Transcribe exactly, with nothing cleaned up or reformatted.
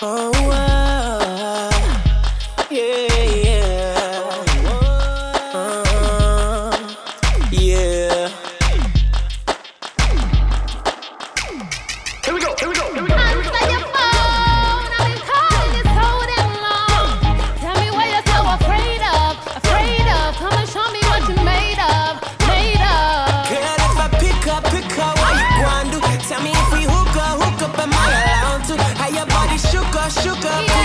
Oh, uh, yeah, yeah. Uh, yeah. Here we go, here we go, here we go. Answer your phone. I've been calling you so damn long. Tell me what you're so afraid of, afraid of. Come and show me what you made of, made of. Girl, if I pick up, pick up, what you gonna do? Tell me if we hook up, hook up, am I allowed to? How your body shook up, shook up.